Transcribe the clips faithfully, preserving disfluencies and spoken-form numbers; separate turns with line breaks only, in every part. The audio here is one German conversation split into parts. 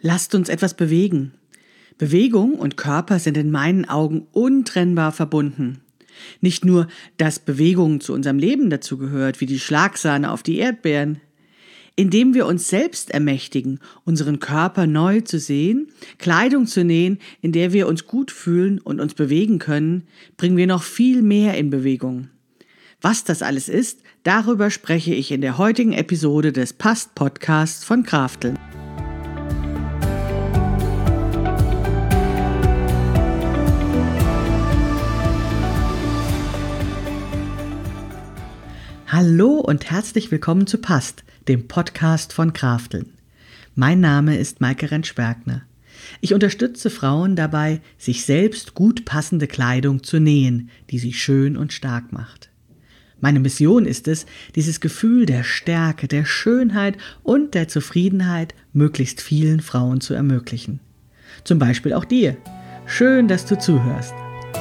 Lasst uns etwas bewegen. Bewegung und Körper sind in meinen Augen untrennbar verbunden. Nicht nur, dass Bewegung zu unserem Leben dazugehört, wie die Schlagsahne auf die Erdbeeren. Indem wir uns selbst ermächtigen, unseren Körper neu zu sehen, Kleidung zu nähen, in der wir uns gut fühlen und uns bewegen können, bringen wir noch viel mehr in Bewegung. Was das alles ist, darüber spreche ich in der heutigen Episode des Passt-Podcasts von Krafteln. Hallo und herzlich willkommen zu Passt, dem Podcast von Krafteln. Mein Name ist Maike Rentsch-Bergner. Ich unterstütze Frauen dabei, sich selbst gut passende Kleidung zu nähen, die sie schön und stark macht. Meine Mission ist es, dieses Gefühl der Stärke, der Schönheit und der Zufriedenheit möglichst vielen Frauen zu ermöglichen. Zum Beispiel auch dir. Schön, dass du zuhörst.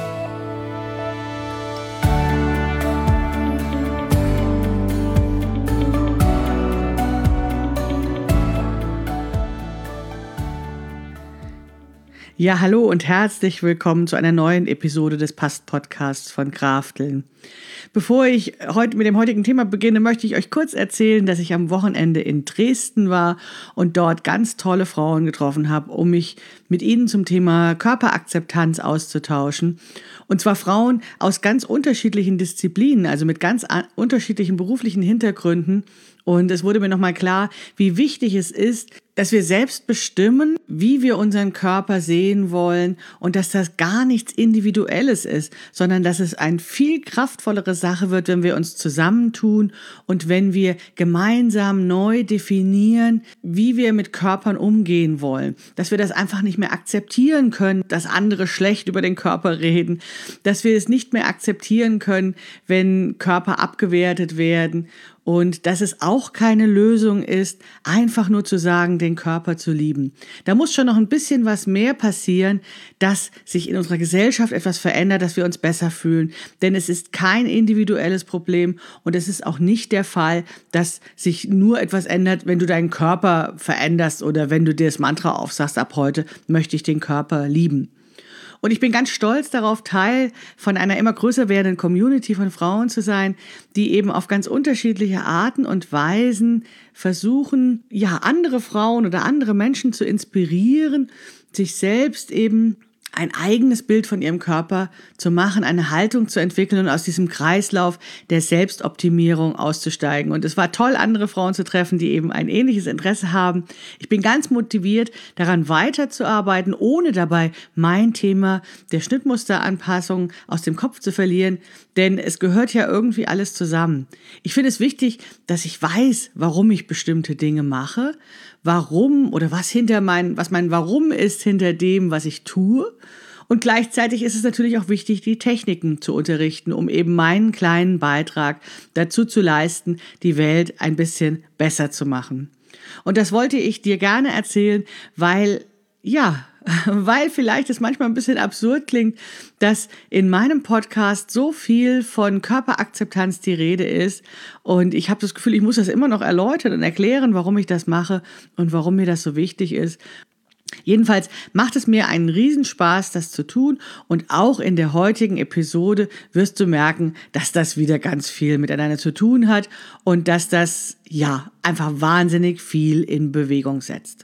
Ja, hallo und herzlich willkommen zu einer neuen Episode des Passt-Podcasts von Krafteln. Bevor ich heute mit dem heutigen Thema beginne, möchte ich euch kurz erzählen, dass ich am Wochenende in Dresden war und dort ganz tolle Frauen getroffen habe, um mich mit ihnen zum Thema Körperakzeptanz auszutauschen. Und zwar Frauen aus ganz unterschiedlichen Disziplinen, also mit ganz unterschiedlichen beruflichen Hintergründen. Und es wurde mir nochmal klar, wie wichtig es ist, dass wir selbst bestimmen, wie wir unseren Körper sehen wollen und dass das gar nichts Individuelles ist, sondern dass es eine viel kraftvollere Sache wird, wenn wir uns zusammentun und wenn wir gemeinsam neu definieren, wie wir mit Körpern umgehen wollen. Dass wir das einfach nicht mehr akzeptieren können, dass andere schlecht über den Körper reden, dass wir es nicht mehr akzeptieren können, wenn Körper abgewertet werden. Und dass es auch keine Lösung ist, einfach nur zu sagen, den Körper zu lieben. Da muss schon noch ein bisschen was mehr passieren, dass sich in unserer Gesellschaft etwas verändert, dass wir uns besser fühlen. Denn es ist kein individuelles Problem und es ist auch nicht der Fall, dass sich nur etwas ändert, wenn du deinen Körper veränderst oder wenn du dir das Mantra aufsagst, ab heute möchte ich den Körper lieben. Und ich bin ganz stolz darauf, Teil von einer immer größer werdenden Community von Frauen zu sein, die eben auf ganz unterschiedliche Arten und Weisen versuchen, ja, andere Frauen oder andere Menschen zu inspirieren, sich selbst eben ein eigenes Bild von ihrem Körper zu machen, eine Haltung zu entwickeln und aus diesem Kreislauf der Selbstoptimierung auszusteigen. Und es war toll, andere Frauen zu treffen, die eben ein ähnliches Interesse haben. Ich bin ganz motiviert, daran weiterzuarbeiten, ohne dabei mein Thema der Schnittmusteranpassung aus dem Kopf zu verlieren, denn es gehört ja irgendwie alles zusammen. Ich finde es wichtig, dass ich weiß, warum ich bestimmte Dinge mache, warum oder was hinter mein, was mein Warum ist hinter dem, was ich tue. Und gleichzeitig ist es natürlich auch wichtig, die Techniken zu unterrichten, um eben meinen kleinen Beitrag dazu zu leisten, die Welt ein bisschen besser zu machen. Und das wollte ich dir gerne erzählen, weil, ja, weil vielleicht es manchmal ein bisschen absurd klingt, dass in meinem Podcast so viel von Körperakzeptanz die Rede ist und ich habe das Gefühl, ich muss das immer noch erläutern und erklären, warum ich das mache und warum mir das so wichtig ist. Jedenfalls macht es mir einen Riesenspaß, das zu tun und auch in der heutigen Episode wirst du merken, dass das wieder ganz viel miteinander zu tun hat und dass das, ja, einfach wahnsinnig viel in Bewegung setzt.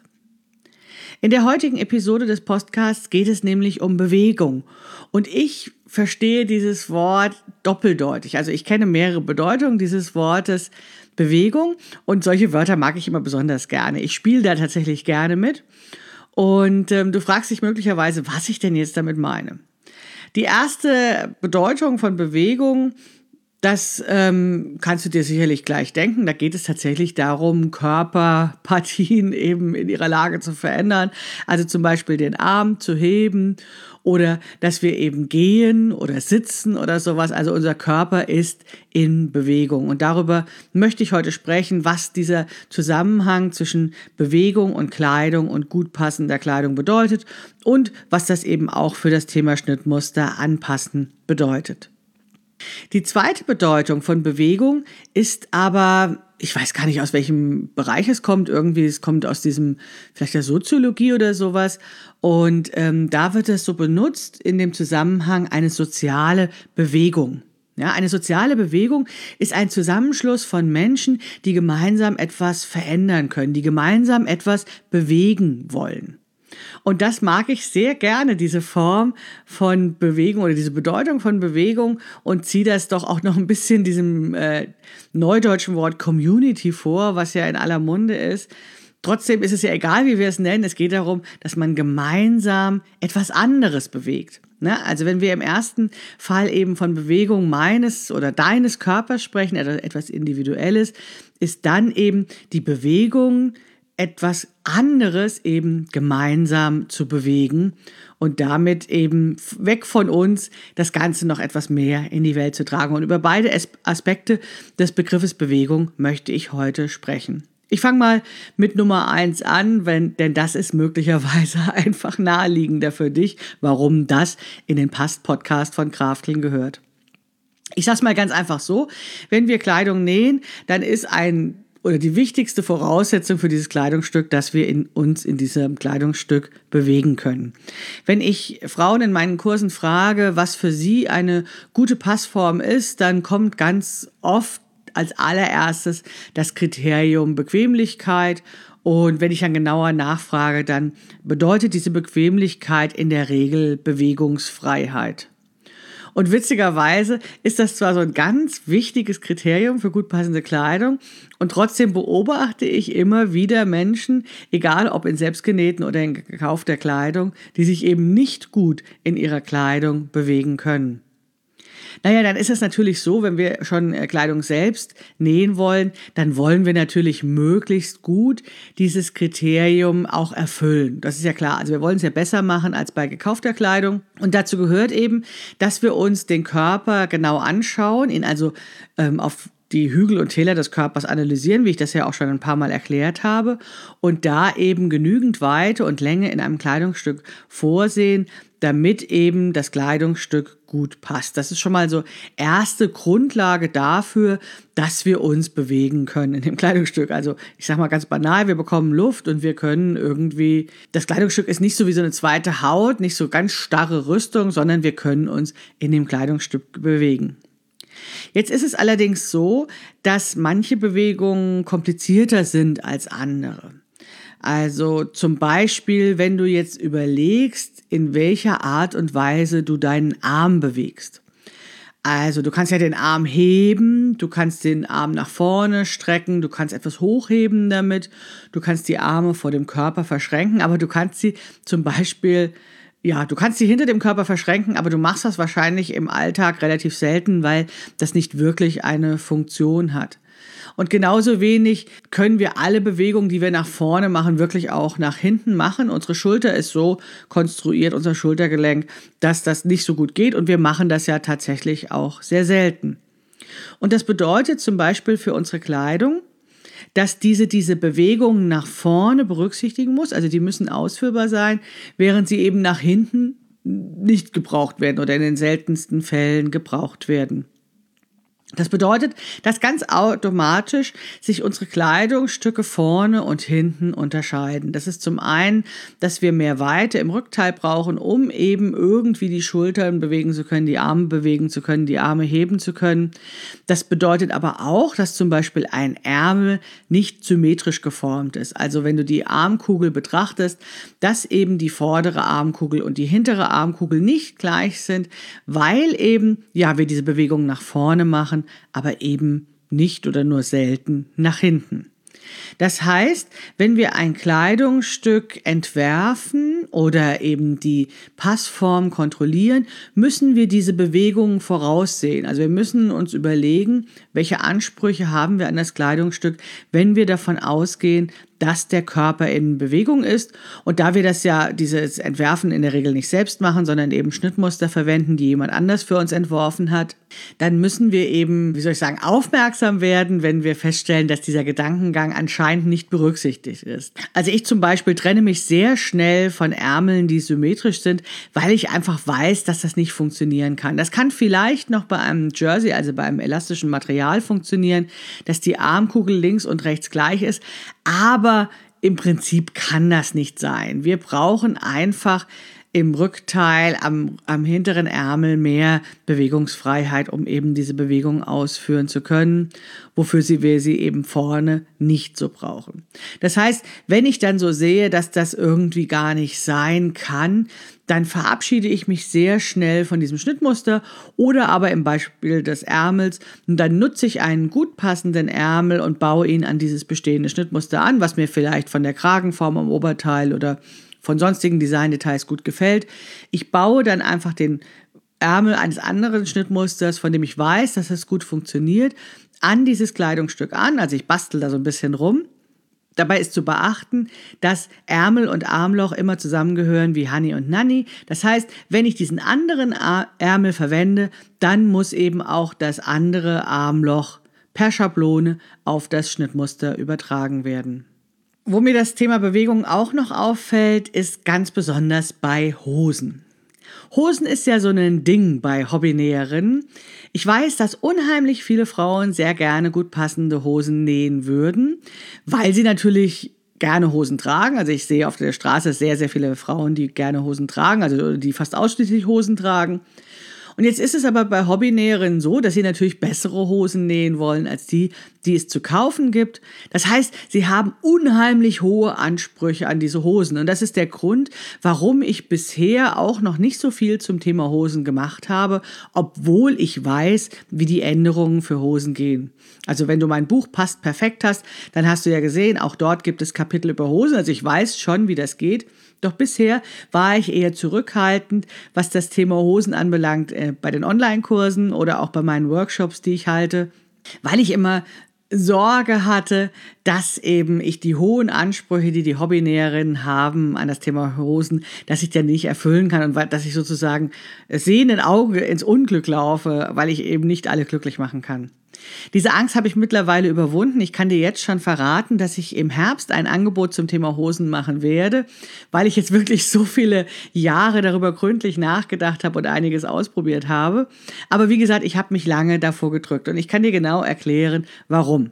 In der heutigen Episode des Podcasts geht es nämlich um Bewegung und ich verstehe dieses Wort doppeldeutig. Also ich kenne mehrere Bedeutungen dieses Wortes Bewegung und solche Wörter mag ich immer besonders gerne. Ich spiele da tatsächlich gerne mit und ähm, du fragst dich möglicherweise, was ich denn jetzt damit meine. Die erste Bedeutung von Bewegung, das ähm, kannst du dir sicherlich gleich denken. Da geht es tatsächlich darum, Körperpartien eben in ihrer Lage zu verändern. Also zum Beispiel den Arm zu heben oder dass wir eben gehen oder sitzen oder sowas. Also unser Körper ist in Bewegung. Und darüber möchte ich heute sprechen, was dieser Zusammenhang zwischen Bewegung und Kleidung und gut passender Kleidung bedeutet und was das eben auch für das Thema Schnittmuster anpassen bedeutet. Die zweite Bedeutung von Bewegung ist aber, ich weiß gar nicht, aus welchem Bereich es kommt, irgendwie, es kommt aus diesem, vielleicht der Soziologie oder sowas, und ähm, da wird es so benutzt in dem Zusammenhang eine soziale Bewegung. Ja, eine soziale Bewegung ist ein Zusammenschluss von Menschen, die gemeinsam etwas verändern können, die gemeinsam etwas bewegen wollen. Und das mag ich sehr gerne, diese Form von Bewegung oder diese Bedeutung von Bewegung, und ziehe das doch auch noch ein bisschen diesem äh, neudeutschen Wort Community vor, was ja in aller Munde ist. Trotzdem ist es ja egal, wie wir es nennen. Es geht darum, dass man gemeinsam etwas anderes bewegt. Ne? Also wenn wir im ersten Fall eben von Bewegung meines oder deines Körpers sprechen, etwas Individuelles, ist dann eben die Bewegung etwas anderes eben gemeinsam zu bewegen und damit eben weg von uns das Ganze noch etwas mehr in die Welt zu tragen. Und über beide Aspekte des Begriffes Bewegung möchte ich heute sprechen. Ich fange mal mit Nummer eins an, wenn, denn das ist möglicherweise einfach naheliegender für dich, warum das in den Past-Podcast von Krafteln gehört. Ich sage es mal ganz einfach so, wenn wir Kleidung nähen, dann ist ein oder die wichtigste Voraussetzung für dieses Kleidungsstück, dass wir in uns in diesem Kleidungsstück bewegen können. Wenn ich Frauen in meinen Kursen frage, was für sie eine gute Passform ist, dann kommt ganz oft als allererstes das Kriterium Bequemlichkeit. Und wenn ich dann genauer nachfrage, dann bedeutet diese Bequemlichkeit in der Regel Bewegungsfreiheit. Und witzigerweise ist das zwar so ein ganz wichtiges Kriterium für gut passende Kleidung, und trotzdem beobachte ich immer wieder Menschen, egal ob in selbstgenähten oder in gekaufter Kleidung, die sich eben nicht gut in ihrer Kleidung bewegen können. Naja, dann ist es natürlich so, wenn wir schon Kleidung selbst nähen wollen, dann wollen wir natürlich möglichst gut dieses Kriterium auch erfüllen. Das ist ja klar. Also wir wollen es ja besser machen als bei gekaufter Kleidung. Und dazu gehört eben, dass wir uns den Körper genau anschauen, ihn also ähm, auf die Hügel und Täler des Körpers analysieren, wie ich das ja auch schon ein paar Mal erklärt habe, und da eben genügend Weite und Länge in einem Kleidungsstück vorsehen, damit eben das Kleidungsstück gut passt. Das ist schon mal so erste Grundlage dafür, dass wir uns bewegen können in dem Kleidungsstück. Also ich sage mal ganz banal, wir bekommen Luft und wir können irgendwie, das Kleidungsstück ist nicht so wie so eine zweite Haut, nicht so ganz starre Rüstung, sondern wir können uns in dem Kleidungsstück bewegen. Jetzt ist es allerdings so, dass manche Bewegungen komplizierter sind als andere. Also zum Beispiel, wenn du jetzt überlegst, in welcher Art und Weise du deinen Arm bewegst. Also du kannst ja den Arm heben, du kannst den Arm nach vorne strecken, du kannst etwas hochheben damit, du kannst die Arme vor dem Körper verschränken, aber du kannst sie zum Beispiel Ja, du kannst sie hinter dem Körper verschränken, aber du machst das wahrscheinlich im Alltag relativ selten, weil das nicht wirklich eine Funktion hat. Und genauso wenig können wir alle Bewegungen, die wir nach vorne machen, wirklich auch nach hinten machen. Unsere Schulter ist so konstruiert, unser Schultergelenk, dass das nicht so gut geht, und wir machen das ja tatsächlich auch sehr selten. Und das bedeutet zum Beispiel für unsere Kleidung, dass diese diese Bewegungen nach vorne berücksichtigen muss, also die müssen ausführbar sein, während sie eben nach hinten nicht gebraucht werden oder in den seltensten Fällen gebraucht werden. Das bedeutet, dass ganz automatisch sich unsere Kleidungsstücke vorne und hinten unterscheiden. Das ist zum einen, dass wir mehr Weite im Rückteil brauchen, um eben irgendwie die Schultern bewegen zu können, die Arme bewegen zu können, die Arme heben zu können. Das bedeutet aber auch, dass zum Beispiel ein Ärmel nicht symmetrisch geformt ist. Also wenn du die Armkugel betrachtest, dass eben die vordere Armkugel und die hintere Armkugel nicht gleich sind, weil eben, ja, wir diese Bewegung nach vorne machen, aber eben nicht oder nur selten nach hinten. Das heißt, wenn wir ein Kleidungsstück entwerfen oder eben die Passform kontrollieren, müssen wir diese Bewegungen voraussehen. Also wir müssen uns überlegen, welche Ansprüche haben wir an das Kleidungsstück, wenn wir davon ausgehen, dass der Körper in Bewegung ist. Und da wir das ja, dieses Entwerfen in der Regel nicht selbst machen, sondern eben Schnittmuster verwenden, die jemand anders für uns entworfen hat, dann müssen wir eben, wie soll ich sagen, aufmerksam werden, wenn wir feststellen, dass dieser Gedankengang anscheinend nicht berücksichtigt ist. Also ich zum Beispiel trenne mich sehr schnell von Ärmeln, die symmetrisch sind, weil ich einfach weiß, dass das nicht funktionieren kann. Das kann vielleicht noch bei einem Jersey, also bei einem elastischen Material funktionieren, dass die Armkugel links und rechts gleich ist, aber im Prinzip kann das nicht sein. Wir brauchen einfach im Rückteil, am, am hinteren Ärmel mehr Bewegungsfreiheit, um eben diese Bewegung ausführen zu können, wofür sie, wir sie eben vorne nicht so brauchen. Das heißt, wenn ich dann so sehe, dass das irgendwie gar nicht sein kann, dann verabschiede ich mich sehr schnell von diesem Schnittmuster oder aber im Beispiel des Ärmels, und dann nutze ich einen gut passenden Ärmel und baue ihn an dieses bestehende Schnittmuster an, was mir vielleicht von der Kragenform am Oberteil oder von sonstigen Designdetails gut gefällt. Ich baue dann einfach den Ärmel eines anderen Schnittmusters, von dem ich weiß, dass es gut funktioniert, an dieses Kleidungsstück an. Also ich bastel da so ein bisschen rum. Dabei ist zu beachten, dass Ärmel und Armloch immer zusammengehören wie Hani und Nanni. Das heißt, wenn ich diesen anderen Ärmel verwende, dann muss eben auch das andere Armloch per Schablone auf das Schnittmuster übertragen werden. Wo mir das Thema Bewegung auch noch auffällt, ist ganz besonders bei Hosen. Hosen ist ja so ein Ding bei Hobbynäherinnen. Ich weiß, dass unheimlich viele Frauen sehr gerne gut passende Hosen nähen würden, weil sie natürlich gerne Hosen tragen. Also ich sehe auf der Straße sehr, sehr viele Frauen, die gerne Hosen tragen, also die fast ausschließlich Hosen tragen. Und jetzt ist es aber bei Hobbynäherinnen so, dass sie natürlich bessere Hosen nähen wollen als die, die es zu kaufen gibt. Das heißt, sie haben unheimlich hohe Ansprüche an diese Hosen. Und das ist der Grund, warum ich bisher auch noch nicht so viel zum Thema Hosen gemacht habe, obwohl ich weiß, wie die Änderungen für Hosen gehen. Also wenn du mein Buch Passt perfekt hast, dann hast du ja gesehen, auch dort gibt es Kapitel über Hosen. Also ich weiß schon, wie das geht. Doch bisher war ich eher zurückhaltend, was das Thema Hosen anbelangt, äh, bei den Online-Kursen oder auch bei meinen Workshops, die ich halte, weil ich immer Sorge hatte, dass eben ich die hohen Ansprüche, die die Hobbynäherinnen haben an das Thema Hosen, dass ich dann nicht erfüllen kann und dass ich sozusagen sehenden Auge ins Unglück laufe, weil ich eben nicht alle glücklich machen kann. Diese Angst habe ich mittlerweile überwunden. Ich kann dir jetzt schon verraten, dass ich im Herbst ein Angebot zum Thema Hosen machen werde, weil ich jetzt wirklich so viele Jahre darüber gründlich nachgedacht habe und einiges ausprobiert habe. Aber wie gesagt, ich habe mich lange davor gedrückt und ich kann dir genau erklären, warum.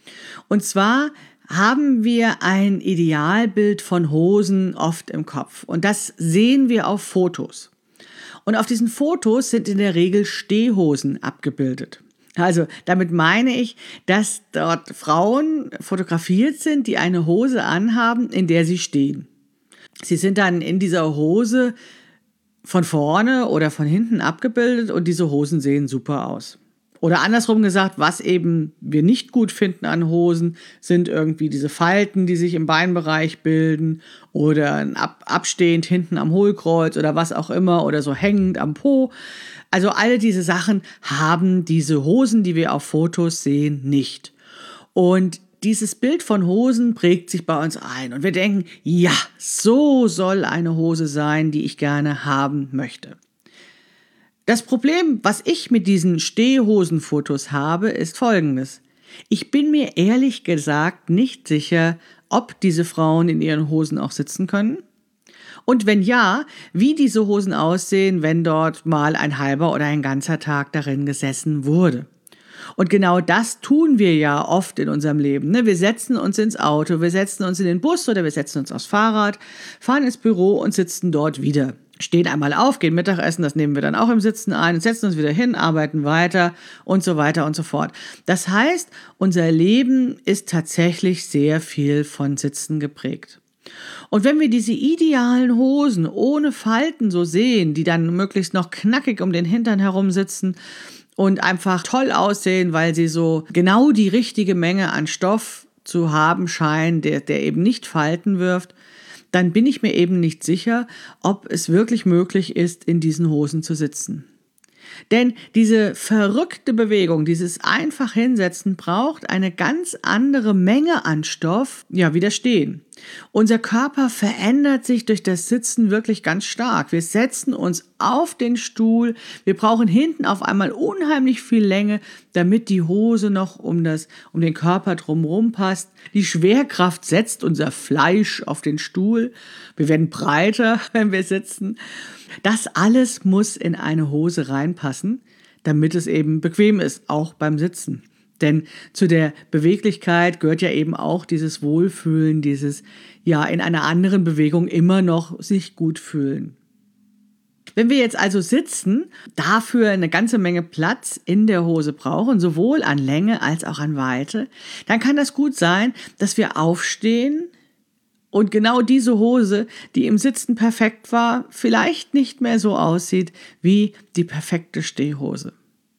Und zwar haben wir ein Idealbild von Hosen oft im Kopf und das sehen wir auf Fotos. Und auf diesen Fotos sind in der Regel Stehhosen abgebildet. Also damit meine ich, dass dort Frauen fotografiert sind, die eine Hose anhaben, in der sie stehen. Sie sind dann in dieser Hose von vorne oder von hinten abgebildet und diese Hosen sehen super aus. Oder andersrum gesagt, was eben wir nicht gut finden an Hosen, sind irgendwie diese Falten, die sich im Beinbereich bilden oder ein ab, abstehend hinten am Hohlkreuz oder was auch immer oder so hängend am Po. Also alle diese Sachen haben diese Hosen, die wir auf Fotos sehen, nicht. Und dieses Bild von Hosen prägt sich bei uns ein. Und wir denken, ja, so soll eine Hose sein, die ich gerne haben möchte. Das Problem, was ich mit diesen Stehhosenfotos habe, ist folgendes. Ich bin mir ehrlich gesagt nicht sicher, ob diese Frauen in ihren Hosen auch sitzen können. Und wenn ja, wie diese Hosen aussehen, wenn dort mal ein halber oder ein ganzer Tag darin gesessen wurde. Und genau das tun wir ja oft in unserem Leben. Wir setzen uns ins Auto, wir setzen uns in den Bus oder wir setzen uns aufs Fahrrad, fahren ins Büro und sitzen dort wieder. Stehen einmal auf, gehen Mittagessen, das nehmen wir dann auch im Sitzen ein, setzen uns wieder hin, arbeiten weiter und so weiter und so fort. Das heißt, unser Leben ist tatsächlich sehr viel von Sitzen geprägt. Und wenn wir diese idealen Hosen ohne Falten so sehen, die dann möglichst noch knackig um den Hintern herum sitzen und einfach toll aussehen, weil sie so genau die richtige Menge an Stoff zu haben scheinen, der, der eben nicht Falten wirft, dann bin ich mir eben nicht sicher, ob es wirklich möglich ist, in diesen Hosen zu sitzen. Denn diese verrückte Bewegung, dieses einfach hinsetzen, braucht eine ganz andere Menge an Stoff, ja, wie das Stehen. Unser Körper verändert sich durch das Sitzen wirklich ganz stark. Wir setzen uns auf den Stuhl, wir brauchen hinten auf einmal unheimlich viel Länge, damit die Hose noch um, das, um den Körper drumherum passt. Die Schwerkraft setzt unser Fleisch auf den Stuhl. Wir werden breiter, wenn wir sitzen. Das alles muss in eine Hose reinpassen, damit es eben bequem ist, auch beim Sitzen. Denn zu der Beweglichkeit gehört ja eben auch dieses Wohlfühlen, dieses ja in einer anderen Bewegung immer noch sich gut fühlen. Wenn wir jetzt also sitzen, dafür eine ganze Menge Platz in der Hose brauchen, sowohl an Länge als auch an Weite, dann kann das gut sein, dass wir aufstehen und genau diese Hose, die im Sitzen perfekt war, vielleicht nicht mehr so aussieht wie die perfekte Stehhose.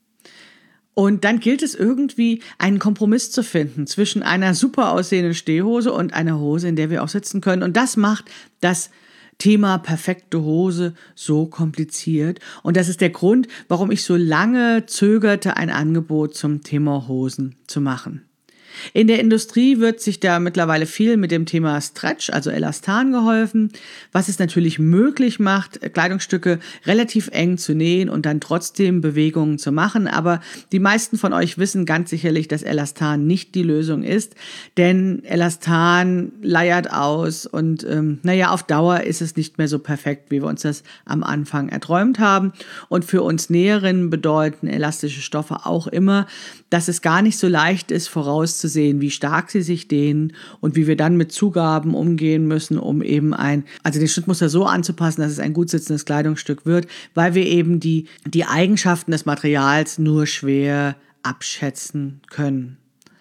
Und dann gilt es irgendwie, einen Kompromiss zu finden zwischen einer super aussehenden Stehhose und einer Hose, in der wir auch sitzen können. Und das macht das Thema perfekte Hose so kompliziert. Und das ist der Grund, warum ich so lange zögerte, ein Angebot zum Thema Hosen zu machen. In der Industrie wird sich da mittlerweile viel mit dem Thema Stretch, also Elastan, geholfen, was es natürlich möglich macht, Kleidungsstücke relativ eng zu nähen und dann trotzdem Bewegungen zu machen. Aber die meisten von euch wissen ganz sicherlich, dass Elastan nicht die Lösung ist, denn Elastan leiert aus und ähm, naja, auf Dauer ist es nicht mehr so perfekt, wie wir uns das am Anfang erträumt haben. Und für uns Näherinnen bedeuten elastische Stoffe auch immer, dass es gar nicht so leicht ist, vorauszusehen, wie stark sie sich dehnen und wie wir dann mit Zugaben umgehen müssen, um eben ein, also den Schnittmuster so anzupassen, dass es ein gut sitzendes Kleidungsstück wird, weil wir eben die, die Eigenschaften des Materials nur schwer abschätzen können.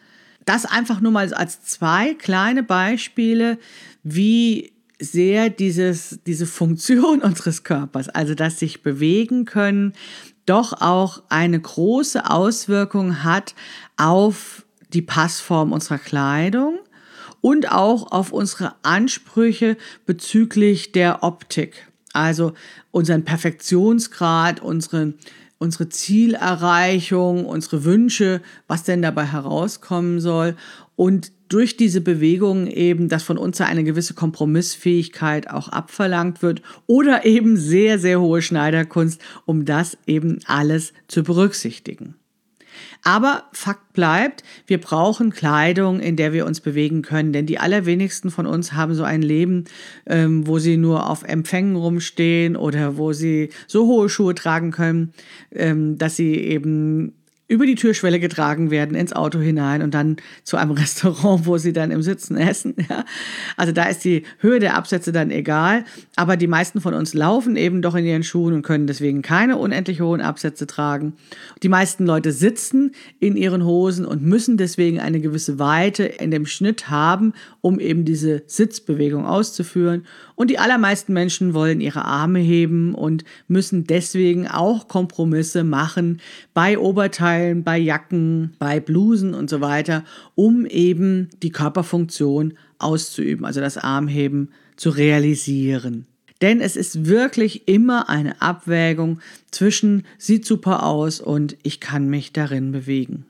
Das einfach nur mal als zwei kleine Beispiele, wie sehr dieses, diese Funktion unseres Körpers, also das sich bewegen können, doch auch eine große Auswirkung hat auf die Passform unserer Kleidung und auch auf unsere Ansprüche bezüglich der Optik. Also unseren Perfektionsgrad, unsere, unsere Zielerreichung, unsere Wünsche, was denn dabei herauskommen soll. Und durch diese Bewegungen eben, dass von uns eine gewisse Kompromissfähigkeit auch abverlangt wird oder eben sehr, sehr hohe Schneiderkunst, um das eben alles zu berücksichtigen. Aber Fakt bleibt, wir brauchen Kleidung, in der wir uns bewegen können, denn die allerwenigsten von uns haben so ein Leben, ähm, wo sie nur auf Empfängen rumstehen oder wo sie so hohe Schuhe tragen können, ähm, dass sie eben über die Türschwelle getragen werden ins Auto hinein und dann zu einem Restaurant, wo sie dann im Sitzen essen. Ja. Also da ist die Höhe der Absätze dann egal, aber die meisten von uns laufen eben doch in ihren Schuhen und können deswegen keine unendlich hohen Absätze tragen. Die meisten Leute sitzen in ihren Hosen und müssen deswegen eine gewisse Weite in dem Schnitt haben, um eben diese Sitzbewegung auszuführen. Und die allermeisten Menschen wollen ihre Arme heben und müssen deswegen auch Kompromisse machen bei Oberteilen, bei Jacken, bei Blusen und so weiter, um eben die Körperfunktion auszuüben, also das Armheben zu realisieren. Denn es ist wirklich immer eine Abwägung zwischen sieht super aus und ich kann mich darin bewegen.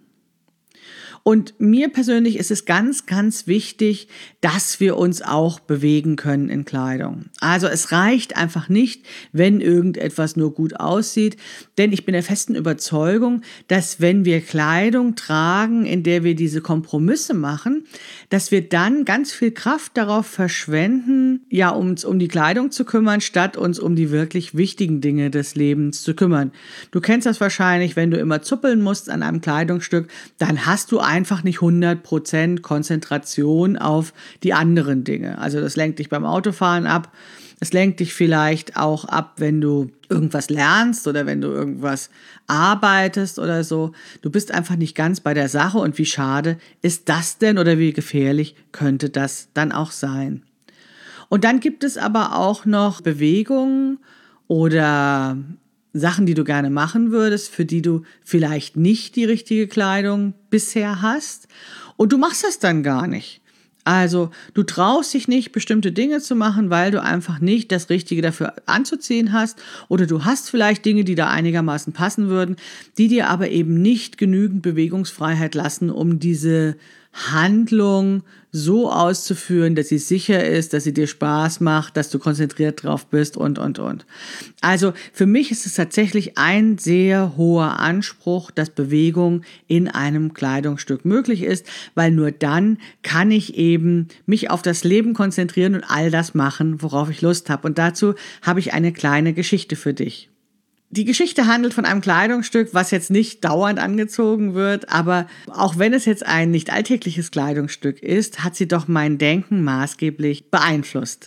Und mir persönlich ist es ganz, ganz wichtig, dass wir uns auch bewegen können in Kleidung. Also es reicht einfach nicht, wenn irgendetwas nur gut aussieht, denn ich bin der festen Überzeugung, dass wenn wir Kleidung tragen, in der wir diese Kompromisse machen, dass wir dann ganz viel Kraft darauf verschwenden, ja, uns um die Kleidung zu kümmern, statt uns um die wirklich wichtigen Dinge des Lebens zu kümmern. Du kennst das wahrscheinlich, wenn du immer zuppeln musst an einem Kleidungsstück, dann hast du einfach nicht hundert Prozent Konzentration auf die anderen Dinge. Also das lenkt dich beim Autofahren ab. Es lenkt dich vielleicht auch ab, wenn du irgendwas lernst oder wenn du irgendwas arbeitest oder so. Du bist einfach nicht ganz bei der Sache und wie schade ist das denn oder wie gefährlich könnte das dann auch sein? Und dann gibt es aber auch noch Bewegungen oder Sachen, die du gerne machen würdest, für die du vielleicht nicht die richtige Kleidung bisher hast und du machst das dann gar nicht. Also du traust dich nicht, bestimmte Dinge zu machen, weil du einfach nicht das Richtige dafür anzuziehen hast, oder du hast vielleicht Dinge, die da einigermaßen passen würden, die dir aber eben nicht genügend Bewegungsfreiheit lassen, um diese Handlung so auszuführen, dass sie sicher ist, dass sie dir Spaß macht, dass du konzentriert drauf bist und, und, und. Also für mich ist es tatsächlich ein sehr hoher Anspruch, dass Bewegung in einem Kleidungsstück möglich ist, weil nur dann kann ich eben mich auf das Leben konzentrieren und all das machen, worauf ich Lust habe. Und dazu habe ich eine kleine Geschichte für dich. Die Geschichte handelt von einem Kleidungsstück, was jetzt nicht dauernd angezogen wird, aber auch wenn es jetzt ein nicht alltägliches Kleidungsstück ist, hat sie doch mein Denken maßgeblich beeinflusst.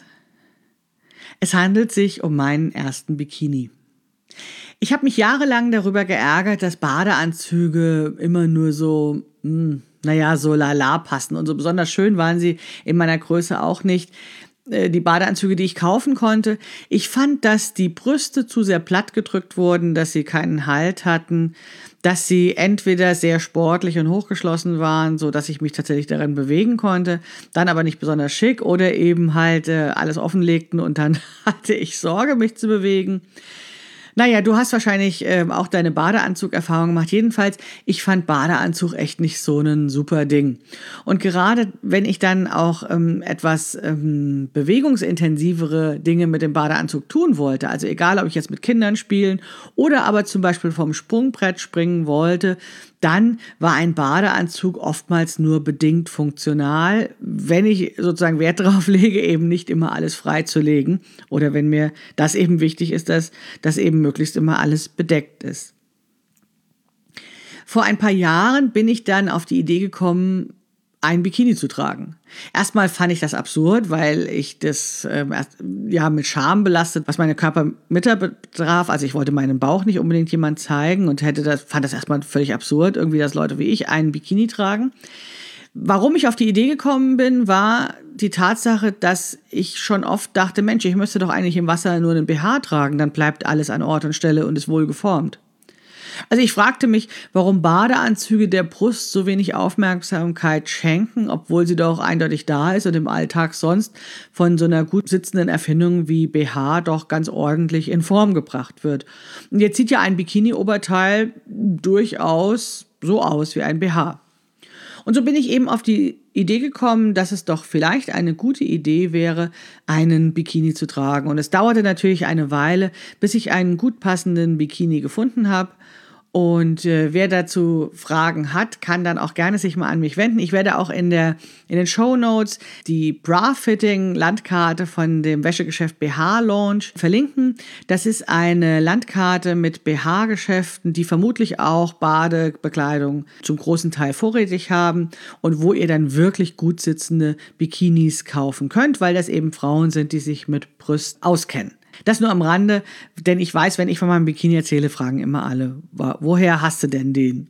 Es handelt sich um meinen ersten Bikini. Ich habe mich jahrelang darüber geärgert, dass Badeanzüge immer nur so, mh, naja, so lala passen, und so besonders schön waren sie in meiner Größe auch nicht. Die Badeanzüge, die ich kaufen konnte. Ich fand, dass die Brüste zu sehr platt gedrückt wurden, dass sie keinen Halt hatten, dass sie entweder sehr sportlich und hochgeschlossen waren, so dass ich mich tatsächlich darin bewegen konnte, dann aber nicht besonders schick, oder eben halt äh, alles offenlegten und dann hatte ich Sorge, mich zu bewegen. Naja, du hast wahrscheinlich äh, auch deine Badeanzug-Erfahrung gemacht. Jedenfalls, ich fand Badeanzug echt nicht so ein super Ding. Und gerade wenn ich dann auch ähm, etwas ähm, bewegungsintensivere Dinge mit dem Badeanzug tun wollte, also egal, ob ich jetzt mit Kindern spielen oder aber zum Beispiel vom Sprungbrett springen wollte, dann war ein Badeanzug oftmals nur bedingt funktional, wenn ich sozusagen Wert darauf lege, eben nicht immer alles freizulegen, oder wenn mir das eben wichtig ist, dass das eben möglichst immer alles bedeckt ist. Vor ein paar Jahren bin ich dann auf die Idee gekommen, ein Bikini zu tragen. Erstmal fand ich das absurd, weil ich das äh, ja mit Scham belastet, was meine Körpermitte betraf. Also ich wollte meinen Bauch nicht unbedingt jemand zeigen und hätte das, fand das erstmal völlig absurd, irgendwie, dass Leute wie ich einen Bikini tragen. Warum ich auf die Idee gekommen bin, war die Tatsache, dass ich schon oft dachte, Mensch, ich müsste doch eigentlich im Wasser nur einen B H tragen, dann bleibt alles an Ort und Stelle und ist wohl geformt. Also ich fragte mich, warum Badeanzüge der Brust so wenig Aufmerksamkeit schenken, obwohl sie doch eindeutig da ist und im Alltag sonst von so einer gut sitzenden Erfindung wie B H doch ganz ordentlich in Form gebracht wird. Und jetzt sieht ja ein Bikini-Oberteil durchaus so aus wie ein B H. Und so bin ich eben auf die Idee gekommen, dass es doch vielleicht eine gute Idee wäre, einen Bikini zu tragen. Und es dauerte natürlich eine Weile, bis ich einen gut passenden Bikini gefunden habe. Und äh, wer dazu Fragen hat, kann dann auch gerne sich mal an mich wenden. Ich werde auch in der in den Shownotes die Bra-Fitting-Landkarte von dem Wäschegeschäft B H Launch verlinken. Das ist eine Landkarte mit B H-Geschäften, die vermutlich auch Badebekleidung zum großen Teil vorrätig haben und wo ihr dann wirklich gut sitzende Bikinis kaufen könnt, weil das eben Frauen sind, die sich mit Brust auskennen. Das nur am Rande, denn ich weiß, wenn ich von meinem Bikini erzähle, fragen immer alle, woher hast du denn den?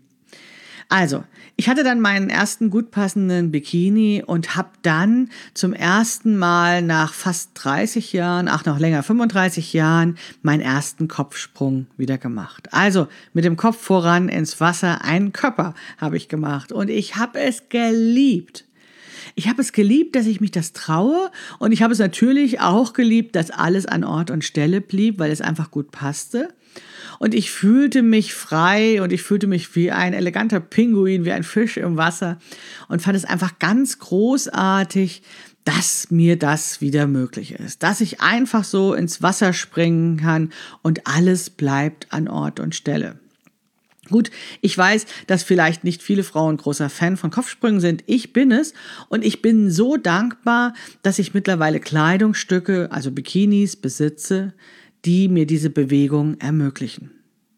Also, ich hatte dann meinen ersten gut passenden Bikini und habe dann zum ersten Mal nach fast dreißig Jahren, ach noch länger, fünfunddreißig Jahren, meinen ersten Kopfsprung wieder gemacht. Also mit dem Kopf voran ins Wasser, einen Körper habe ich gemacht und ich habe es geliebt. Ich habe es geliebt, dass ich mich das traue, und ich habe es natürlich auch geliebt, dass alles an Ort und Stelle blieb, weil es einfach gut passte. Und ich fühlte mich frei und ich fühlte mich wie ein eleganter Pinguin, wie ein Fisch im Wasser und fand es einfach ganz großartig, dass mir das wieder möglich ist, dass ich einfach so ins Wasser springen kann und alles bleibt an Ort und Stelle. Gut, ich weiß, dass vielleicht nicht viele Frauen großer Fan von Kopfsprüngen sind. Ich bin es, und ich bin so dankbar, dass ich mittlerweile Kleidungsstücke, also Bikinis, besitze, die mir diese Bewegung ermöglichen.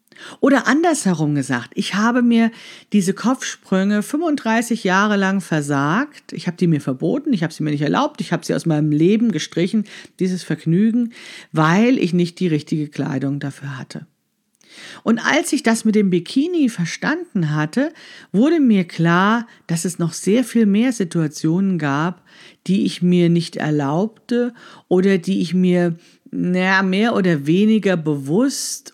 Oder andersherum gesagt, ich habe mir diese Kopfsprünge fünfunddreißig Jahre lang versagt. Ich habe die mir verboten, ich habe sie mir nicht erlaubt, ich habe sie aus meinem Leben gestrichen, dieses Vergnügen, weil ich nicht die richtige Kleidung dafür hatte. Und als ich das mit dem Bikini verstanden hatte, wurde mir klar, dass es noch sehr viel mehr Situationen gab, die ich mir nicht erlaubte oder die ich mir naja, mehr oder weniger bewusst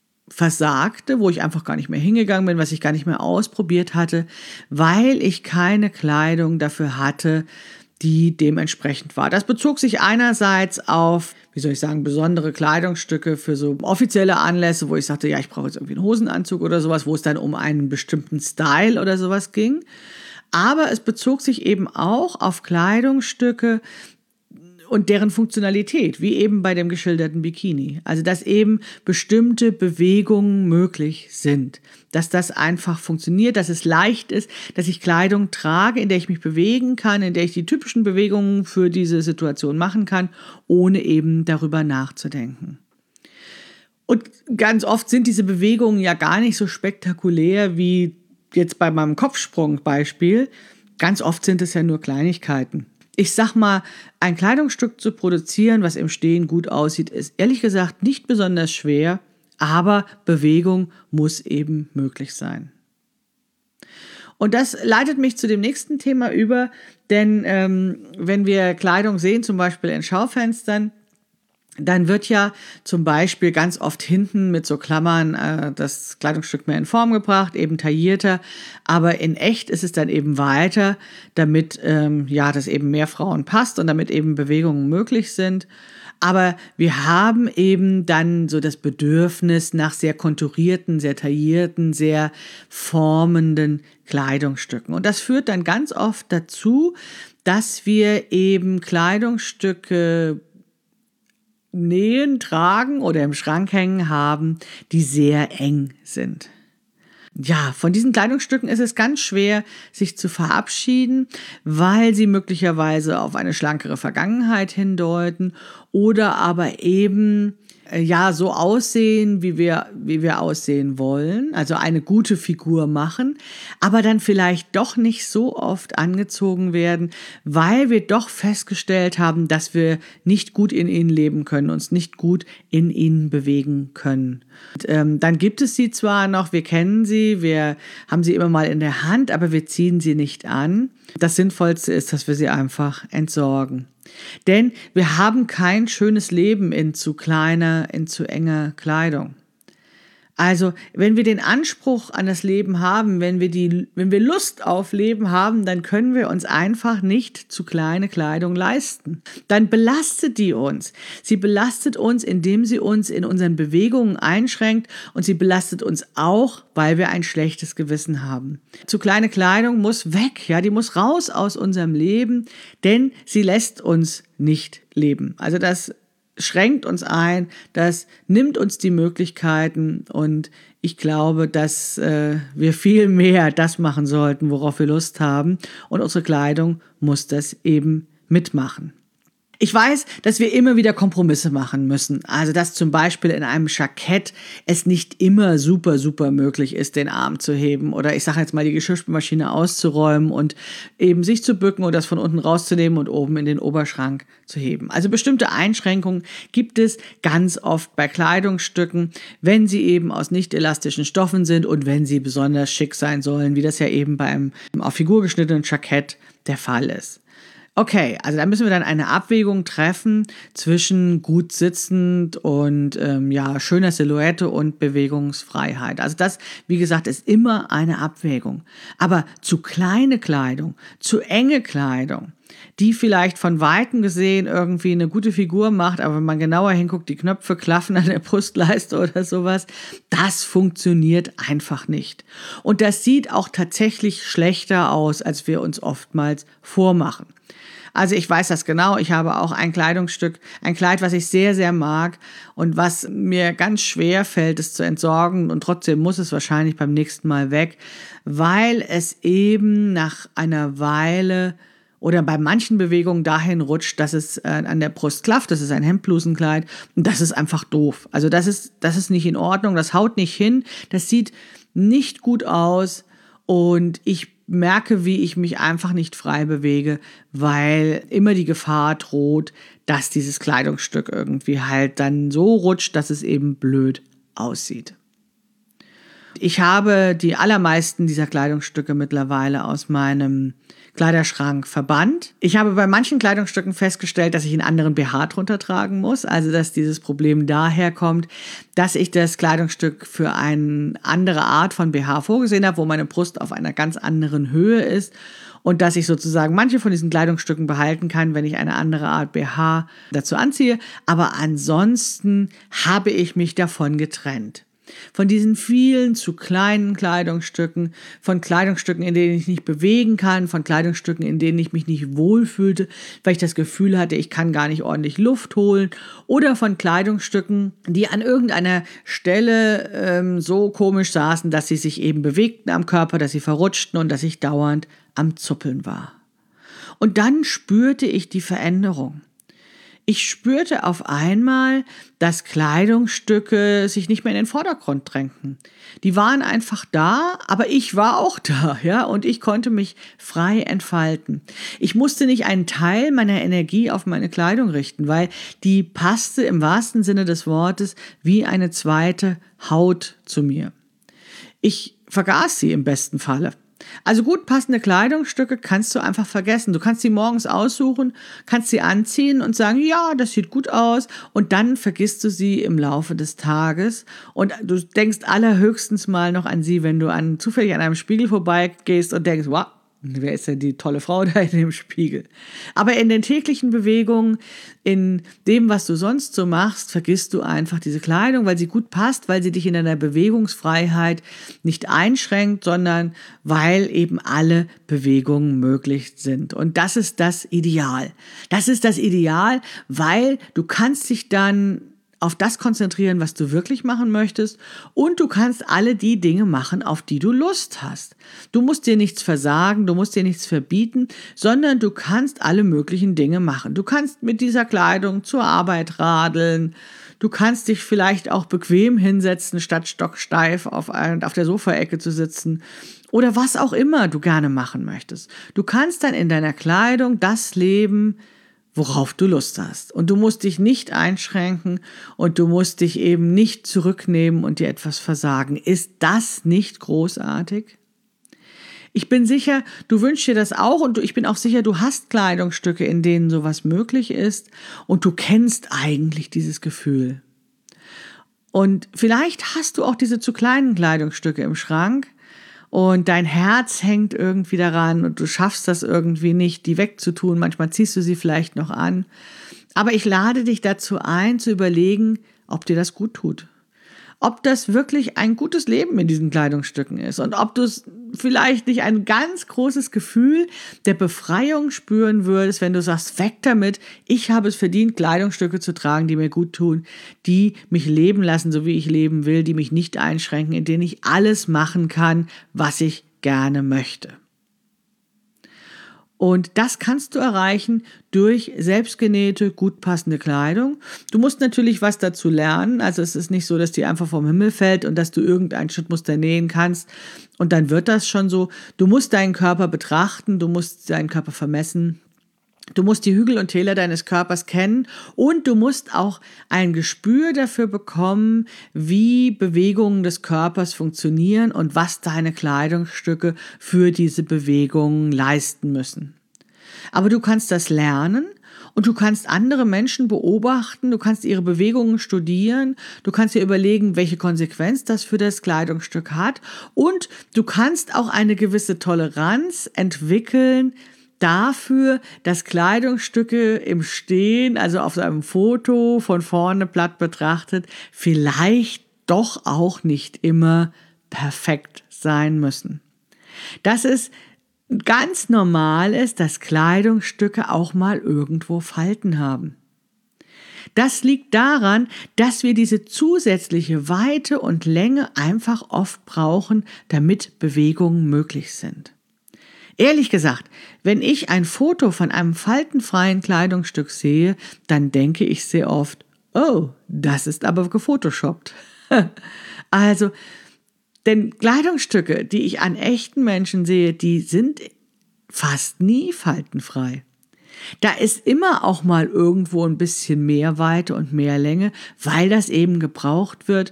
versagte, wo ich einfach gar nicht mehr hingegangen bin, was ich gar nicht mehr ausprobiert hatte, weil ich keine Kleidung dafür hatte, die dementsprechend war. Das bezog sich einerseits auf, wie soll ich sagen, besondere Kleidungsstücke für so offizielle Anlässe, wo ich sagte, ja, ich brauche jetzt irgendwie einen Hosenanzug oder sowas, wo es dann um einen bestimmten Style oder sowas ging. Aber es bezog sich eben auch auf Kleidungsstücke und deren Funktionalität, wie eben bei dem geschilderten Bikini. Also, dass eben bestimmte Bewegungen möglich sind. Dass das einfach funktioniert, dass es leicht ist, dass ich Kleidung trage, in der ich mich bewegen kann, in der ich die typischen Bewegungen für diese Situation machen kann, ohne eben darüber nachzudenken. Und ganz oft sind diese Bewegungen ja gar nicht so spektakulär wie jetzt bei meinem Kopfsprung-Beispiel. Ganz oft sind es ja nur Kleinigkeiten. Ich sag mal, ein Kleidungsstück zu produzieren, was im Stehen gut aussieht, ist ehrlich gesagt nicht besonders schwer, aber Bewegung muss eben möglich sein. Und das leitet mich zu dem nächsten Thema über, denn ähm, wenn wir Kleidung sehen, zum Beispiel in Schaufenstern, dann wird ja zum Beispiel ganz oft hinten mit so Klammern äh, das Kleidungsstück mehr in Form gebracht, eben taillierter, aber in echt ist es dann eben weiter, damit ähm, ja das eben mehr Frauen passt und damit eben Bewegungen möglich sind. Aber wir haben eben dann so das Bedürfnis nach sehr konturierten, sehr taillierten, sehr formenden Kleidungsstücken. Und das führt dann ganz oft dazu, dass wir eben Kleidungsstücke nähen, tragen oder im Schrank hängen haben, die sehr eng sind. Ja, von diesen Kleidungsstücken ist es ganz schwer, sich zu verabschieden, weil sie möglicherweise auf eine schlankere Vergangenheit hindeuten oder aber eben ja so aussehen, wie wir, wie wir aussehen wollen, also eine gute Figur machen, aber dann vielleicht doch nicht so oft angezogen werden, weil wir doch festgestellt haben, dass wir nicht gut in ihnen leben können, uns nicht gut in ihnen bewegen können. Und, ähm, dann gibt es sie zwar noch, wir kennen sie, wir haben sie immer mal in der Hand, aber wir ziehen sie nicht an. Das Sinnvollste ist, dass wir sie einfach entsorgen. Denn wir haben kein schönes Leben in zu kleiner, in zu enger Kleidung. Also, wenn wir den Anspruch an das Leben haben, wenn wir die, wenn wir Lust auf Leben haben, dann können wir uns einfach nicht zu kleine Kleidung leisten. Dann belastet die uns. Sie belastet uns, indem sie uns in unseren Bewegungen einschränkt und sie belastet uns auch, weil wir ein schlechtes Gewissen haben. Zu kleine Kleidung muss weg, ja, die muss raus aus unserem Leben, denn sie lässt uns nicht leben. Also das schränkt uns ein, das nimmt uns die Möglichkeiten und ich glaube, dass äh, wir viel mehr das machen sollten, worauf wir Lust haben und unsere Kleidung muss das eben mitmachen. Ich weiß, dass wir immer wieder Kompromisse machen müssen. Also, dass zum Beispiel in einem Jackett es nicht immer super, super möglich ist, den Arm zu heben oder ich sage jetzt mal, die Geschirrspülmaschine auszuräumen und eben sich zu bücken und das von unten rauszunehmen und oben in den Oberschrank zu heben. Also bestimmte Einschränkungen gibt es ganz oft bei Kleidungsstücken, wenn sie eben aus nicht elastischen Stoffen sind und wenn sie besonders schick sein sollen, wie das ja eben beim auf Figur geschnittenen Jackett der Fall ist. Okay, also da müssen wir dann eine Abwägung treffen zwischen gut sitzend und ähm, ja schöner Silhouette und Bewegungsfreiheit. Also das, wie gesagt, ist immer eine Abwägung. Aber zu kleine Kleidung, zu enge Kleidung, die vielleicht von Weitem gesehen irgendwie eine gute Figur macht, aber wenn man genauer hinguckt, die Knöpfe klaffen an der Brustleiste oder sowas, das funktioniert einfach nicht. Und das sieht auch tatsächlich schlechter aus, als wir uns oftmals vormachen. Also ich weiß das genau, ich habe auch ein Kleidungsstück, ein Kleid, was ich sehr, sehr mag und was mir ganz schwer fällt, es zu entsorgen und trotzdem muss es wahrscheinlich beim nächsten Mal weg, weil es eben nach einer Weile oder bei manchen Bewegungen dahin rutscht, dass es äh, an der Brust klafft, das ist ein Hemdblusenkleid und das ist einfach doof. Also das ist, das ist nicht in Ordnung, das haut nicht hin, das sieht nicht gut aus und ich merke, wie ich mich einfach nicht frei bewege, weil immer die Gefahr droht, dass dieses Kleidungsstück irgendwie halt dann so rutscht, dass es eben blöd aussieht. Ich habe die allermeisten dieser Kleidungsstücke mittlerweile aus meinem Kleiderschrank verbannt. Ich habe bei manchen Kleidungsstücken festgestellt, dass ich einen anderen B H drunter tragen muss, also dass dieses Problem daher kommt, dass ich das Kleidungsstück für eine andere Art von B H vorgesehen habe, wo meine Brust auf einer ganz anderen Höhe ist und dass ich sozusagen manche von diesen Kleidungsstücken behalten kann, wenn ich eine andere Art B H dazu anziehe. Aber ansonsten habe ich mich davon getrennt. Von diesen vielen zu kleinen Kleidungsstücken, von Kleidungsstücken, in denen ich nicht bewegen kann, von Kleidungsstücken, in denen ich mich nicht wohlfühlte, weil ich das Gefühl hatte, ich kann gar nicht ordentlich Luft holen, oder von Kleidungsstücken, die an irgendeiner Stelle ähm, so komisch saßen, dass sie sich eben bewegten am Körper, dass sie verrutschten und dass ich dauernd am Zuppeln war. Und dann spürte ich die Veränderung. Ich spürte auf einmal, dass Kleidungsstücke sich nicht mehr in den Vordergrund drängten. Die waren einfach da, aber ich war auch da, ja, und ich konnte mich frei entfalten. Ich musste nicht einen Teil meiner Energie auf meine Kleidung richten, weil die passte im wahrsten Sinne des Wortes wie eine zweite Haut zu mir. Ich vergaß sie im besten Falle. Also gut passende Kleidungsstücke kannst du einfach vergessen. Du kannst sie morgens aussuchen, kannst sie anziehen und sagen, ja, das sieht gut aus, und dann vergisst du sie im Laufe des Tages und du denkst allerhöchstens mal noch an sie, wenn du an, zufällig an einem Spiegel vorbeigehst und denkst, wow, wer ist denn die tolle Frau da in dem Spiegel? Aber in den täglichen Bewegungen, in dem, was du sonst so machst, vergisst du einfach diese Kleidung, weil sie gut passt, weil sie dich in deiner Bewegungsfreiheit nicht einschränkt, sondern weil eben alle Bewegungen möglich sind. Und das ist das Ideal. Das ist das Ideal, weil du kannst dich dann auf das konzentrieren, was du wirklich machen möchtest, und du kannst alle die Dinge machen, auf die du Lust hast. Du musst dir nichts versagen, du musst dir nichts verbieten, sondern du kannst alle möglichen Dinge machen. Du kannst mit dieser Kleidung zur Arbeit radeln, du kannst dich vielleicht auch bequem hinsetzen, statt stocksteif auf, ein, auf der Sofaecke zu sitzen oder was auch immer du gerne machen möchtest. Du kannst dann in deiner Kleidung das leben, worauf du Lust hast. Und du musst dich nicht einschränken und du musst dich eben nicht zurücknehmen und dir etwas versagen. Ist das nicht großartig? Ich bin sicher, du wünschst dir das auch, und ich bin auch sicher, du hast Kleidungsstücke, in denen sowas möglich ist, und du kennst eigentlich dieses Gefühl. Und vielleicht hast du auch diese zu kleinen Kleidungsstücke im Schrank, und dein Herz hängt irgendwie daran und du schaffst das irgendwie nicht, die wegzutun. Manchmal ziehst du sie vielleicht noch an. Aber ich lade dich dazu ein, zu überlegen, ob dir das gut tut. Ob das wirklich ein gutes Leben in diesen Kleidungsstücken ist und ob du es vielleicht nicht ein ganz großes Gefühl der Befreiung spüren würdest, wenn du sagst, weg damit, ich habe es verdient, Kleidungsstücke zu tragen, die mir gut tun, die mich leben lassen, so wie ich leben will, die mich nicht einschränken, in denen ich alles machen kann, was ich gerne möchte. Und das kannst du erreichen durch selbstgenähte, gut passende Kleidung. Du musst natürlich was dazu lernen. Also es ist nicht so, dass die einfach vom Himmel fällt und dass du irgendein Schnittmuster nähen kannst und dann wird das schon so. Du musst deinen Körper betrachten, du musst deinen Körper vermessen. Du musst die Hügel und Täler deines Körpers kennen und du musst auch ein Gespür dafür bekommen, wie Bewegungen des Körpers funktionieren und was deine Kleidungsstücke für diese Bewegungen leisten müssen. Aber du kannst das lernen und du kannst andere Menschen beobachten, du kannst ihre Bewegungen studieren, du kannst dir überlegen, welche Konsequenz das für das Kleidungsstück hat, und du kannst auch eine gewisse Toleranz entwickeln dafür, dass Kleidungsstücke im Stehen, also auf einem Foto von vorne platt betrachtet, vielleicht doch auch nicht immer perfekt sein müssen. Dass es ganz normal ist, dass Kleidungsstücke auch mal irgendwo Falten haben. Das liegt daran, dass wir diese zusätzliche Weite und Länge einfach oft brauchen, damit Bewegungen möglich sind. Ehrlich gesagt, wenn ich ein Foto von einem faltenfreien Kleidungsstück sehe, dann denke ich sehr oft, oh, das ist aber gefotoshoppt. Also, denn Kleidungsstücke, die ich an echten Menschen sehe, die sind fast nie faltenfrei. Da ist immer auch mal irgendwo ein bisschen mehr Weite und mehr Länge, weil das eben gebraucht wird,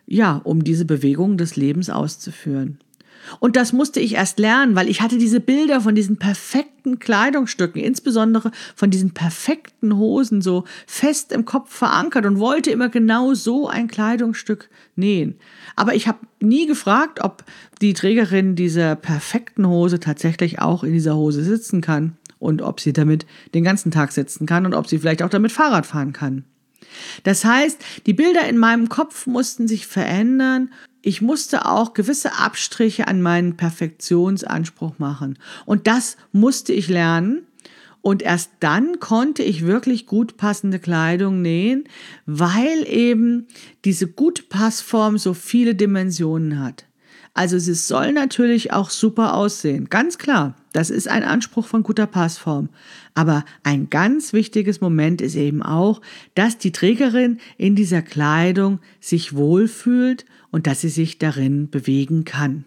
ja, um diese Bewegungen des Lebens auszuführen. Und das musste ich erst lernen, weil ich hatte diese Bilder von diesen perfekten Kleidungsstücken, insbesondere von diesen perfekten Hosen, so fest im Kopf verankert und wollte immer genau so ein Kleidungsstück nähen. Aber ich habe nie gefragt, ob die Trägerin dieser perfekten Hose tatsächlich auch in dieser Hose sitzen kann und ob sie damit den ganzen Tag sitzen kann und ob sie vielleicht auch damit Fahrrad fahren kann. Das heißt, die Bilder in meinem Kopf mussten sich verändern. Ich musste auch gewisse Abstriche an meinen Perfektionsanspruch machen. Und das musste ich lernen. Und erst dann konnte ich wirklich gut passende Kleidung nähen, weil eben diese gute Passform so viele Dimensionen hat. Also es soll natürlich auch super aussehen, ganz klar. Das ist ein Anspruch von guter Passform. Aber ein ganz wichtiges Moment ist eben auch, dass die Trägerin in dieser Kleidung sich wohlfühlt und dass sie sich darin bewegen kann.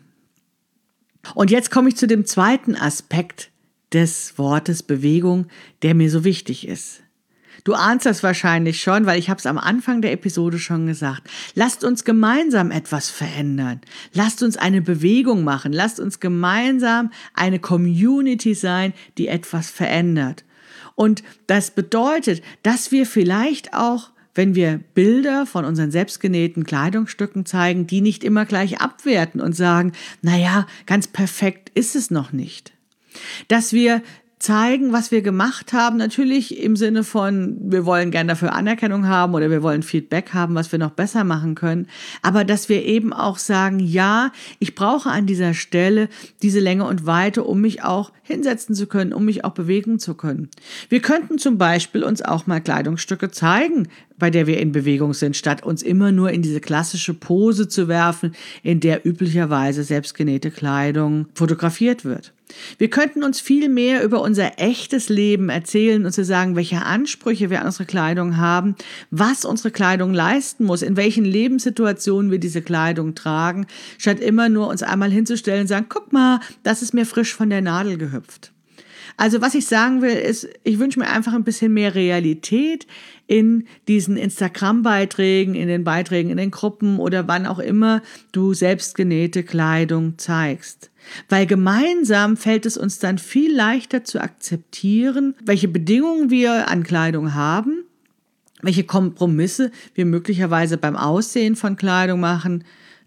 Und jetzt komme ich zu dem zweiten Aspekt des Wortes Bewegung, der mir so wichtig ist. Du ahnst das wahrscheinlich schon, weil ich habe es am Anfang der Episode schon gesagt. Lasst uns gemeinsam etwas verändern. Lasst uns eine Bewegung machen. Lasst uns gemeinsam eine Community sein, die etwas verändert. Und das bedeutet, dass wir vielleicht auch, wenn wir Bilder von unseren selbstgenähten Kleidungsstücken zeigen, die nicht immer gleich abwerten und sagen, naja, ganz perfekt ist es noch nicht. Dass wir zeigen, was wir gemacht haben, natürlich im Sinne von, wir wollen gerne dafür Anerkennung haben oder wir wollen Feedback haben, was wir noch besser machen können, aber dass wir eben auch sagen, ja, ich brauche an dieser Stelle diese Länge und Weite, um mich auch hinsetzen zu können, um mich auch bewegen zu können. Wir könnten zum Beispiel uns auch mal Kleidungsstücke zeigen, bei der wir in Bewegung sind, statt uns immer nur in diese klassische Pose zu werfen, in der üblicherweise selbstgenähte Kleidung fotografiert wird. Wir könnten uns viel mehr über unser echtes Leben erzählen und zu sagen, welche Ansprüche wir an unsere Kleidung haben, was unsere Kleidung leisten muss, in welchen Lebenssituationen wir diese Kleidung tragen, statt immer nur uns einmal hinzustellen und sagen, guck mal, das ist mir frisch von der Nadel gehüpft. Also was ich sagen will, ist, ich wünsche mir einfach ein bisschen mehr Realität in diesen Instagram-Beiträgen, in den Beiträgen, in den Gruppen oder wann auch immer du selbstgenähte Kleidung zeigst. Weil gemeinsam fällt es uns dann viel leichter zu akzeptieren, welche Bedingungen wir an Kleidung haben, welche Kompromisse wir möglicherweise beim Aussehen von Kleidung machen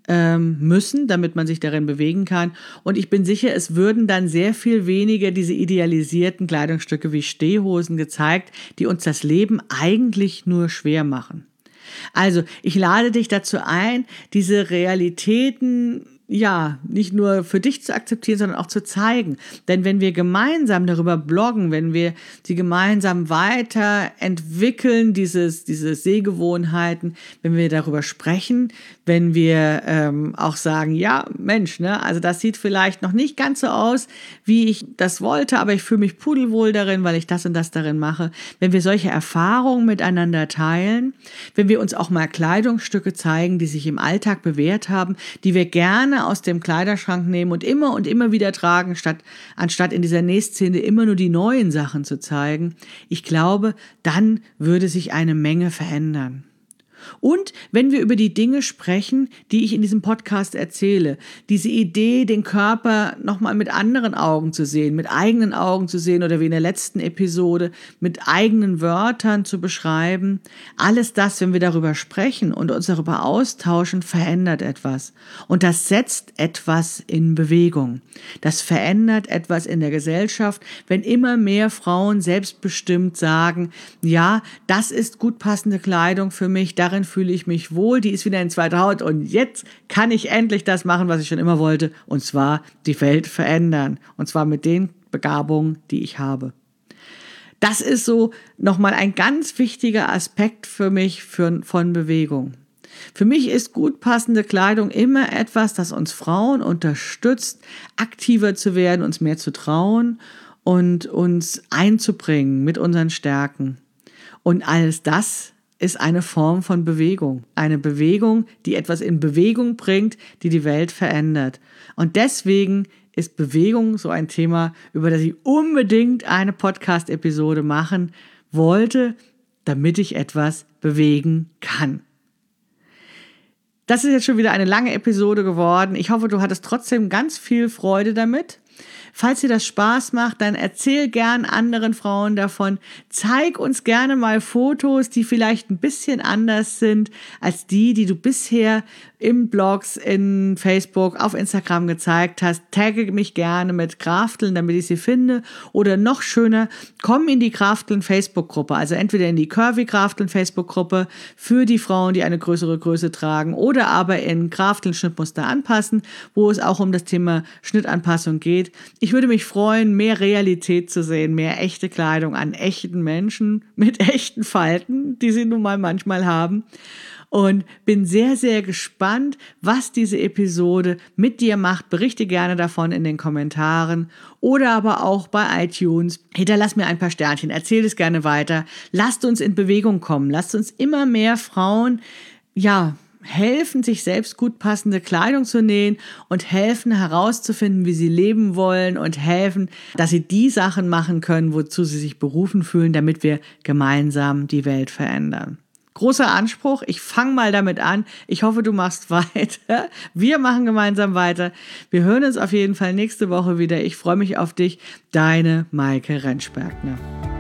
müssen, damit man sich darin bewegen kann. Und ich bin sicher, es würden dann sehr viel weniger diese idealisierten Kleidungsstücke wie Stehhosen gezeigt, die uns das Leben eigentlich nur schwer machen. Also, ich lade dich dazu ein, diese Realitäten ja, nicht nur für dich zu akzeptieren, sondern auch zu zeigen. Denn wenn wir gemeinsam darüber bloggen, wenn wir sie gemeinsam weiterentwickeln, dieses, diese Sehgewohnheiten, wenn wir darüber sprechen, wenn wir ähm, auch sagen, ja, Mensch, ne, also das sieht vielleicht noch nicht ganz so aus, wie ich das wollte, aber ich fühle mich pudelwohl darin, weil ich das und das darin mache. Wenn wir solche Erfahrungen miteinander teilen, wenn wir uns auch mal Kleidungsstücke zeigen, die sich im Alltag bewährt haben, die wir gerne aus dem Kleiderschrank nehmen und immer und immer wieder tragen, statt, anstatt in dieser Nähszene immer nur die neuen Sachen zu zeigen. Ich glaube, dann würde sich eine Menge verändern. Und wenn wir über die Dinge sprechen, die ich in diesem Podcast erzähle, diese Idee, den Körper nochmal mit anderen Augen zu sehen, mit eigenen Augen zu sehen oder wie in der letzten Episode mit eigenen Wörtern zu beschreiben, alles das, wenn wir darüber sprechen und uns darüber austauschen, verändert etwas. Und das setzt etwas in Bewegung. Das verändert etwas in der Gesellschaft, wenn immer mehr Frauen selbstbestimmt sagen, ja, das ist gut passende Kleidung für mich, darin fühle ich mich wohl, die ist wieder in zweiter Haut und jetzt kann ich endlich das machen, was ich schon immer wollte, und zwar die Welt verändern, und zwar mit den Begabungen, die ich habe. Das ist so nochmal ein ganz wichtiger Aspekt für mich für, von Bewegung. Für mich ist gut passende Kleidung immer etwas, das uns Frauen unterstützt, aktiver zu werden, uns mehr zu trauen und uns einzubringen mit unseren Stärken. Und alles das ist eine Form von Bewegung. Eine Bewegung, die etwas in Bewegung bringt, die die Welt verändert. Und deswegen ist Bewegung so ein Thema, über das ich unbedingt eine Podcast-Episode machen wollte, damit ich etwas bewegen kann. Das ist jetzt schon wieder eine lange Episode geworden. Ich hoffe, du hattest trotzdem ganz viel Freude damit. Falls dir das Spaß macht, dann erzähl gern anderen Frauen davon. Zeig uns gerne mal Fotos, die vielleicht ein bisschen anders sind als die, die du bisher im Blogs, in Facebook, auf Instagram gezeigt hast. Tagge mich gerne mit Grafteln, damit ich sie finde. Oder noch schöner, komm in die Grafteln Facebook-Gruppe. Also entweder in die Curvy Grafteln Facebook-Gruppe für die Frauen, die eine größere Größe tragen, oder aber in Grafteln Schnittmuster anpassen, wo es auch um das Thema Schnittanpassung geht. Ich würde mich freuen, mehr Realität zu sehen, mehr echte Kleidung an echten Menschen mit echten Falten, die sie nun mal manchmal haben. Und bin sehr, sehr gespannt, was diese Episode mit dir macht. Berichte gerne davon in den Kommentaren oder aber auch bei iTunes. Hinterlass mir ein paar Sternchen, erzähl es gerne weiter. Lasst uns in Bewegung kommen. Lasst uns immer mehr Frauen, ja, helfen, sich selbst gut passende Kleidung zu nähen und helfen herauszufinden, wie sie leben wollen und helfen, dass sie die Sachen machen können, wozu sie sich berufen fühlen, damit wir gemeinsam die Welt verändern. Großer Anspruch, ich fange mal damit an. Ich hoffe, du machst weiter. Wir machen gemeinsam weiter. Wir hören uns auf jeden Fall nächste Woche wieder. Ich freue mich auf dich. Deine Maike Rentschbergner.